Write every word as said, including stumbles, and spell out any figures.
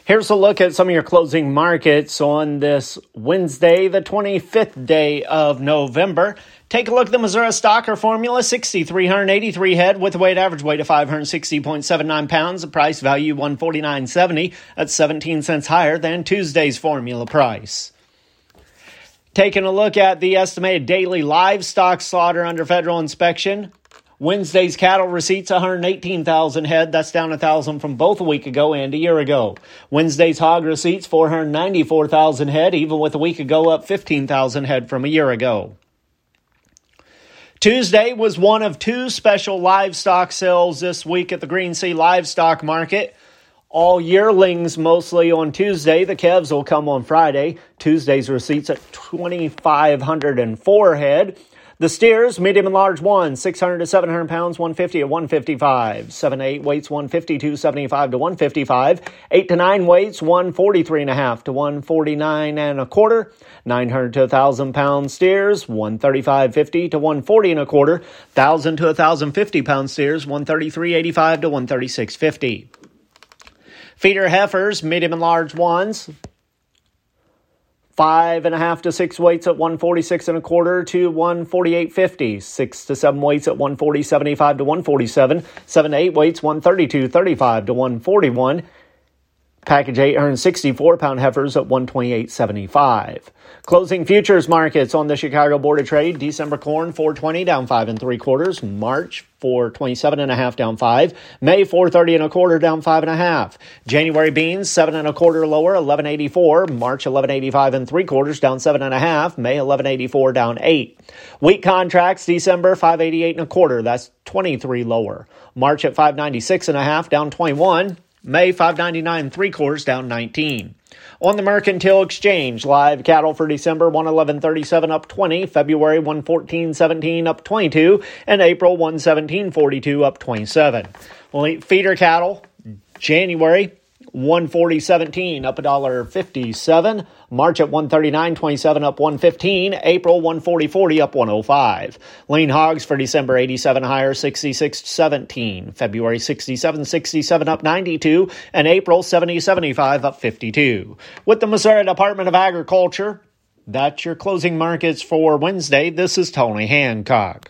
Here's a look at some of your closing markets on this Wednesday, the twenty-fifth day of November. Take a look at the Missouri Stocker Formula, six thousand three hundred eighty-three head with a weighted average weight of five hundred sixty point seven nine pounds. The price value one forty-nine seventy. That's seventeen cents higher than Tuesday's formula price. Taking a look at the estimated daily livestock slaughter under federal inspection. Wednesday's cattle receipts, one hundred eighteen thousand head. That's down one thousand from both a week ago and a year ago. Wednesday's hog receipts, four hundred ninety-four thousand head, even with a week ago up fifteen thousand head from a year ago. Tuesday was one of two special livestock sales this week at the Green Sea Livestock Market. All yearlings mostly on Tuesday. The calves will come on Friday. Tuesday's receipts at two thousand five hundred four head. The steers, medium and large ones, six hundred to seven hundred pounds, one fifty to one fifty-five. seven to eight weights, one fifty-two seventy-five to one fifty-five. eight to nine weights, one forty-three and a half to one forty-nine and a quarter. nine hundred to one thousand pound steers, one thirty-five fifty to one forty and a quarter. one thousand to one thousand fifty pound steers, one thirty-three eighty-five to one thirty-six fifty. Feeder heifers, medium and large ones, Five and a half to six weights at one forty-six and a quarter to one forty-eight fifty. Six to seven weights at one forty seventy-five to one forty-seven. Seven to eight weights, one thirty-two thirty-five to one forty-one. Package eight hundred sixty-four pound heifers at one twenty-eight seventy-five. Closing futures markets on the Chicago Board of Trade. December corn four twenty down five and three quarters. March four twenty-seven and a half down five. May four thirty and a quarter down five and a half. January beans seven and a quarter lower eleven eighty-four. March eleven eighty-five and three quarters down seven and a half. May eleven eighty-four down eight. Wheat contracts December five eighty-eight and a quarter. That's twenty-three lower. March at five ninety-six and a half down twenty-one. May five ninety-nine and three quarters down nineteen. On the Mercantile Exchange, live cattle for December one eleven thirty-seven up twenty, February one fourteen seventeen up twenty-two, and April one seventeen forty-two up twenty-seven. Well, feeder cattle, January one forty seventeen up one fifty-seven, March at one thirty-nine twenty-seven up one fifteen, April one forty forty up one oh five. Lean hogs for December eighty-seven higher sixty-six seventeen, February sixty-seven sixty-seven up ninety-two, and April seventy seventy-five up fifty-two. With the Missouri Department of Agriculture, that's your closing markets for Wednesday. This is Tony Hancock.